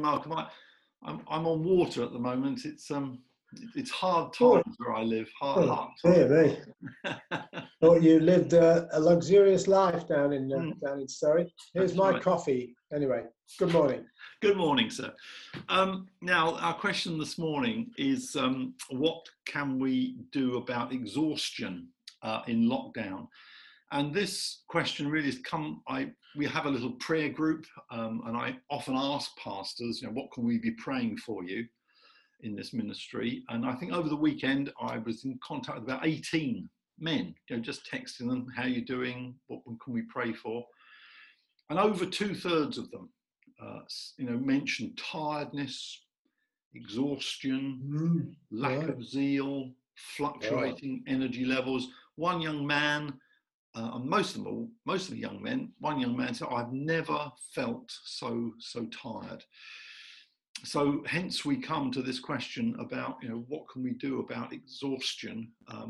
Malcolm. I'm on water at the moment. It's hard Oh, times where I live. Hard dear times. me. Thought you lived a luxurious life down in Surrey. Here's That's my right. coffee. Anyway, good morning. Good morning, sir. Now, our question this morning is, what can we do about exhaustion in lockdown? And this question really has come, we have a little prayer group, and I often ask pastors, what can we be praying for you in this ministry? And I think over the weekend, I was in contact with about 18 men, just texting them, how are you doing? What can we pray for? And over 2/3 of them, mentioned tiredness, exhaustion, lack of zeal, fluctuating energy levels. One young man, and most of the young men, one young man said, I've never felt so tired. So hence we come to this question about, what can we do about exhaustion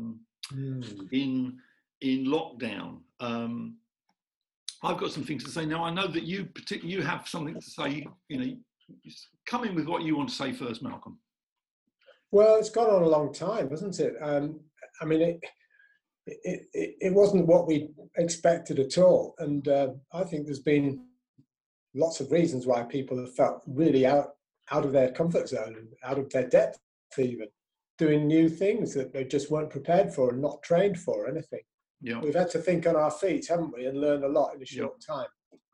in lockdown? I've got some things to say now. I know that you have something to say. Come in with what you want to say first, Malcolm. Well, it's gone on a long time, hasn't it? I mean, it wasn't what we expected at all, and I think there's been lots of reasons why people have felt really out of their comfort zone and out of their depth, even doing new things that they just weren't prepared for and not trained for or anything. Yeah. We've had to think on our feet, haven't we, and learn a lot in a short time.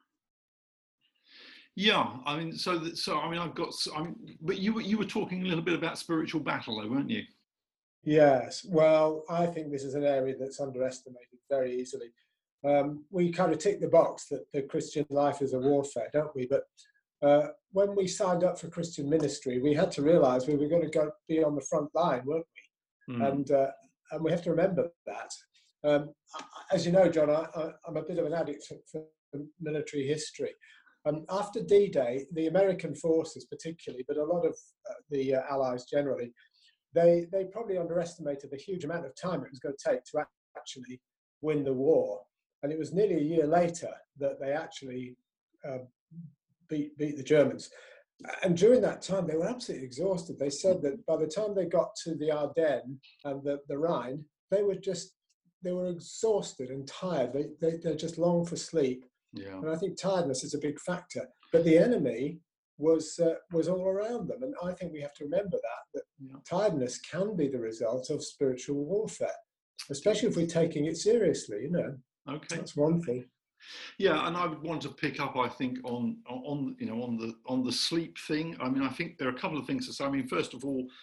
Yeah, I mean, but you were talking a little bit about spiritual battle, though, weren't you? Yes. Well, I think this is an area that's underestimated very easily. We kind of tick the box that the Christian life is a warfare, don't we? But when we signed up for Christian ministry, we had to realise we were going to be on the front line, weren't we? And we have to remember that. As you know, John, I'm a bit of an addict for military history. After D-Day, the American forces particularly, but a lot of the Allies generally, they probably underestimated the huge amount of time it was going to take to actually win the war. And it was nearly a year later that they actually beat the Germans. And during that time, they were absolutely exhausted. They said that by the time they got to the Ardennes and the Rhine, they were exhausted and tired. They just longed for sleep. Yeah. And I think tiredness is a big factor. But the enemy was all around them. And I think we have to remember that tiredness can be the result of spiritual warfare, especially if we're taking it seriously, Okay. That's one thing. Yeah, and I would want to pick up, I think, on the sleep thing. I mean, I think there are a couple of things to say. I mean, first of all,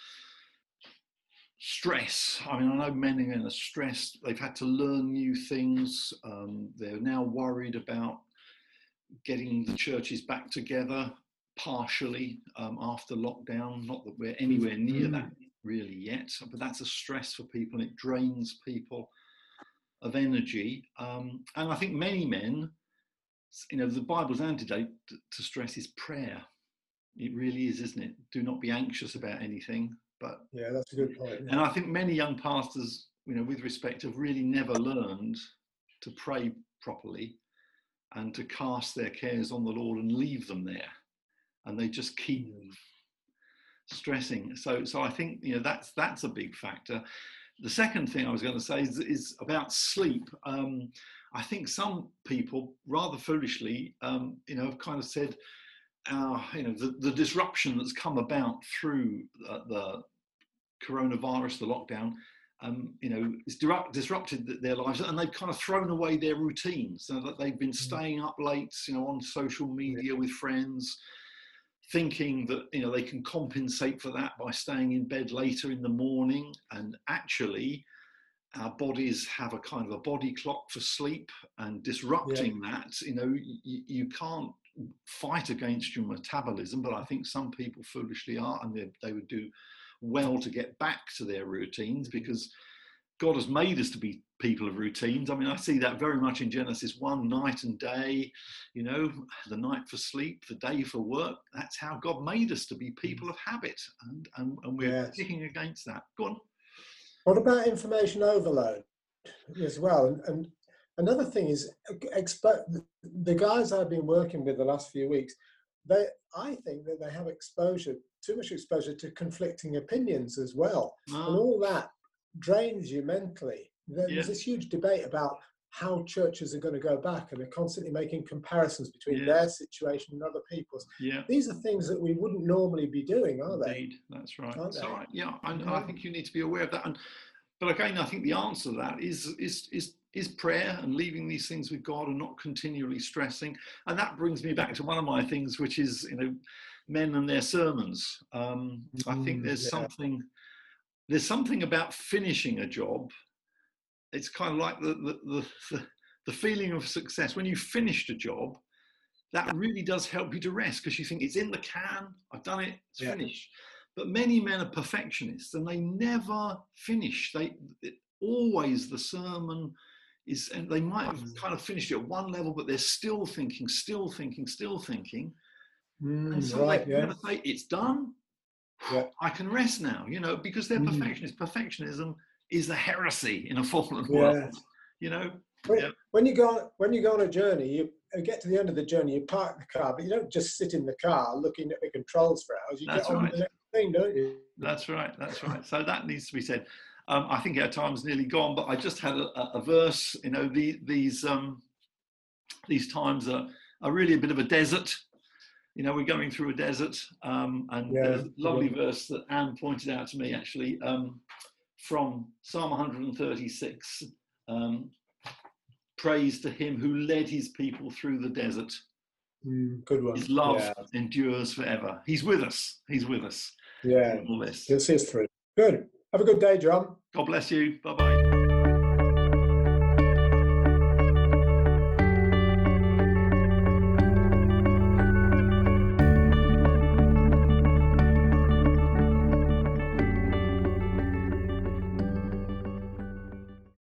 stress. I mean, I know many men are stressed. They've had to learn new things. They're now worried about getting the churches back together partially after lockdown. Not that we're anywhere near that really yet, but that's a stress for people. It drains people of energy. And I think many men, the Bible's antidote to stress is prayer. It really is, isn't it? Do not be anxious about anything. But yeah, that's a good point. Yeah. And I think many young pastors, with respect, have really never learned to pray properly and to cast their cares on the Lord and leave them there, and they just keep stressing. So I think that's a big factor. The second thing I was going to say is about sleep. I think some people, rather foolishly, have kind of said, the disruption that's come about through the coronavirus, the lockdown, it's disrupted their lives, and they've kind of thrown away their routines, so that they've been staying up late, on social media with friends, thinking that they can compensate for that by staying in bed later in the morning. And actually, our bodies have a kind of a body clock for sleep, and disrupting that, you can't fight against your metabolism, but I think some people foolishly are, and they would do well to get back to their routines, because God has made us to be people of routines. I mean, I see that very much in Genesis 1, night and day, the night for sleep, the day for work. That's how God made us, to be people of habit, and we're kicking against that. Go on. What about information overload as well? And another thing is, the guys I've been working with the last few weeks, I think that they have too much exposure to conflicting opinions as well. No. And all that drains you mentally. There's Yeah. this huge debate about how churches are going to go back, and they're constantly making comparisons between Yes. their situation and other people's. Yeah. These are things that we wouldn't normally be doing, are they? Indeed, that's right. Aren't So they? I think you need to be aware of that. But again, I think the answer to that is prayer and leaving these things with God and not continually stressing. And that brings me back to one of my things, which is, you know, men and their sermons. I think there's something about finishing a job. It's kind of like the feeling of success when you finished a job. That really does help you to rest, because you think it's in the can, I've done it, it's finished. But many men are perfectionists and they never finish. Always the sermon is, and they might have kind of finished it at one level, but they're still thinking. And so they never say, it's done, I can rest now, you know, because they're perfectionists. Perfectionism is a heresy in a fallen world, you know. When you go on a journey, you get to the end of the journey, you park the car, but you don't just sit in the car looking at the controls for hours. You get on with the next thing, don't you? That's right. So that needs to be said. I think our time's nearly gone, but I just had a verse. You know, these times are really a bit of a desert. You know, we're going through a desert, and there's a lovely verse that Anne pointed out to me, actually, from Psalm 136. Praise to him who led his people through the desert. Good one. His love endures forever. He's with us. Yeah. All this. He'll see us through. Good. Have a good day, John. God bless you. Bye-bye.